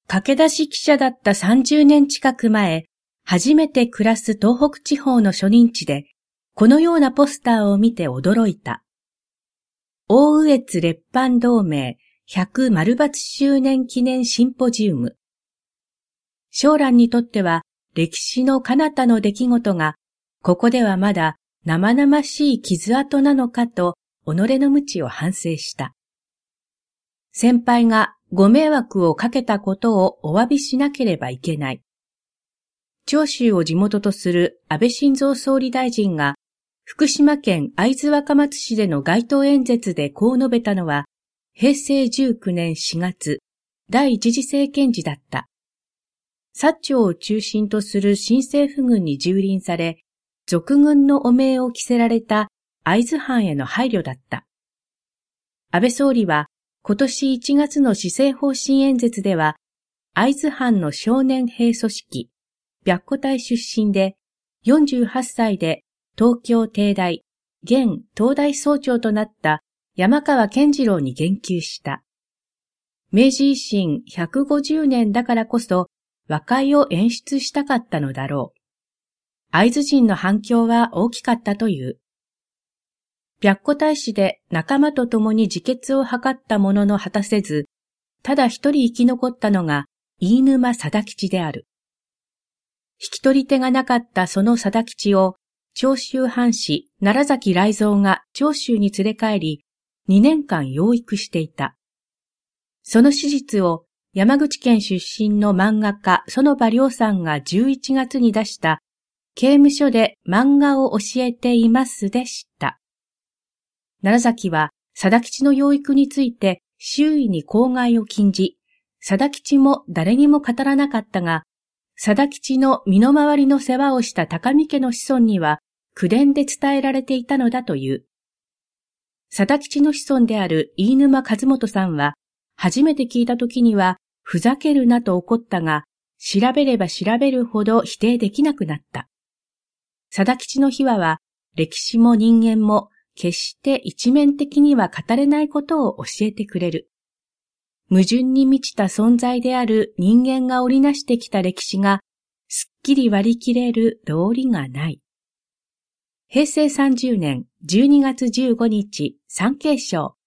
駆け出し記者だった30年近く前、初めて暮らす東北地方の初任地で、このようなポスターを見て驚いた。大羽越列藩同盟100丸抜周年記念シンポジウム。小蘭にとっては歴史の彼方の出来事が、ここではまだ生々しい傷跡なのかと己の無知を反省した。先輩がご迷惑をかけたことをお詫びしなければいけない。長州を地元とする安倍晋三総理大臣が福島県会津若松市での街頭演説でこう述べたのは平成19年4月、第一次政権時だった。薩長を中心とする新政府軍に蹂躙され、賊軍の汚名を着せられた会津藩への配慮だった。安倍総理は今年1月の施政方針演説では、会津藩の少年兵組織、白虎隊出身で、48歳で東京帝大、現東大総長となった山川健次郎に言及した。明治維新150年だからこそ和解を演出したかったのだろう。会津人の反響は大きかったという。白虎隊士で仲間と共に自決を図ったものの果たせず、ただ一人生き残ったのが飯沼貞吉である。引き取り手がなかったその貞吉を長州藩士奈良崎雷蔵が長州に連れ帰り、2年間養育していた。その史実を山口県出身の漫画家園場良さんが11月に出した刑務所で漫画を教えていますで知った。奈良崎は貞吉の養育について周囲に口外を禁じ、貞吉も誰にも語らなかったが、貞吉の身の回りの世話をした高見家の子孫には口伝で伝えられていたのだという。貞吉の子孫である飯沼和元さんは、初めて聞いた時にはふざけるなと怒ったが、調べれば調べるほど否定できなくなった。貞吉の秘話は歴史も人間も決して一面的には語れないことを教えてくれる。矛盾に満ちた存在である人間が織りなしてきた歴史がすっきり割り切れる道理がない。平成30年12月15日、産経省